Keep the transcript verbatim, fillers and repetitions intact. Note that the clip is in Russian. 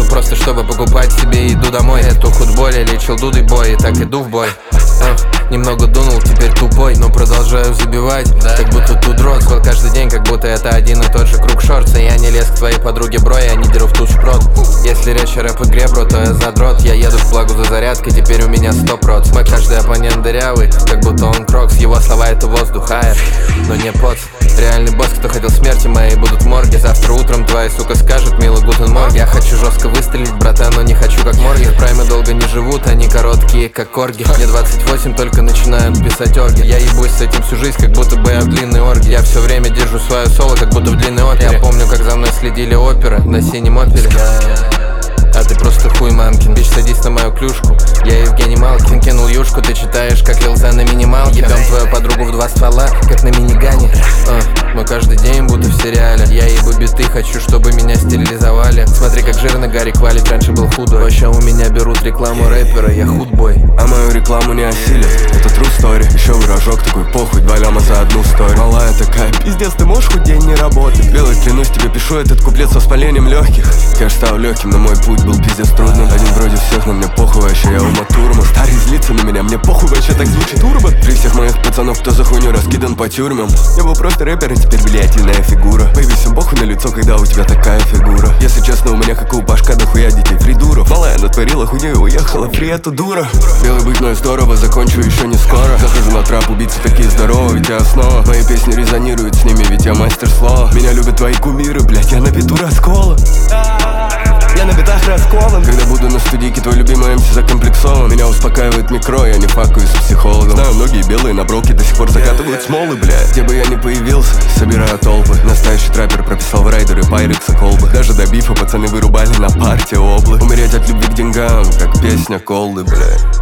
вышел просто чтобы покупать себе еду домой. Эту худболь я лечил дудой бой, и так иду в бой. а, Немного дунул, теперь тупой, но продолжаю забивать, как будто тут рот. Ход каждый день, как будто это один и тот же круг шорца. Я не лез к твоей подруге, бро, я не деру в ту шпрот. Если речь о рэп-игре, бро, то я задрот. Я еду в Благу за зарядкой, теперь у меня сто проц. Мой каждый оппонент дырявый, как будто он крокс. Его слова это воздух, аэр, но не поц. Реальный босс, кто хотел смерти моей, будут в морге. Завтра утром твоя сука скажет, мило гутен морг. Я хочу жестко выстрелить, братан, но не хочу как морги. Праймы долго не живут, они короткие, как корги. Мне двадцать восемь, только начинают писать орги. Я ебусь с этим всю жизнь, как будто бы я в длинной орге. Я все время держу свое соло, как будто в длинной опере. Я помню, как за мной следили оперы на синем опеле. А ты просто хуй мамкин. Бич, садись на мою клюшку, я Евгений Малкин. Кинул юшку, ты читаешь, как Лилза на минималке. Ебем твою подругу в два ствола, как на минигане. а, Мы каждый день будто в сериале. Я ебу биты, хочу, чтобы меня стерилизовали. Смотри, как жирно Гарик валит, раньше был худой. Вообще у меня берут рекламу рэпера, я худбой. А мою рекламу не осилит, это true story. Еще выражок такой, похуй, два ляма за одну стори. Малая такая, пиздец, ты можешь хоть день не работать? Белый, клянусь тебе, пишу этот куплет с воспалением легких. Кэш стал легким, но мой путь был пиздец трудным. Один вроде всех, но мне похуй, вообще я ума турма. Старый злится на меня, мне похуй, вообще так звучит турбо. При всех моих пацанов, кто за хуйню раскидан по тюрьмам. Я был просто рэпер, а теперь влиятельная фигура. Бэйби, всем похуй на лицо, когда у тебя такая фигура. Если честно, у меня как у Пашка дохуя детей придуров. Малая натворила хуйню и уехала, фри, это дура. Белый быть, но и здорово, закончу еще не скоро. Захожу на трап, убийцы такие здоровые, ведь я основа. Мои песни резонируют с ними, ведь я мастер слова. Меня любят твои кумиры, блять, я на биту раскола. Я на битах раскован. Когда буду на студийке, твой любимый эм си закомплексован. Меня успокаивает микро, я не факую с психологом. Знаю, многие белые на броке до сих пор закатывают смолы, блядь. Где бы я ни появился, собираю толпы. Настоящий траппер прописал в райдеры пайрекса колбы. Даже до бифа пацаны вырубали на парте облы. Умереть от любви к деньгам, как песня Колды, блядь.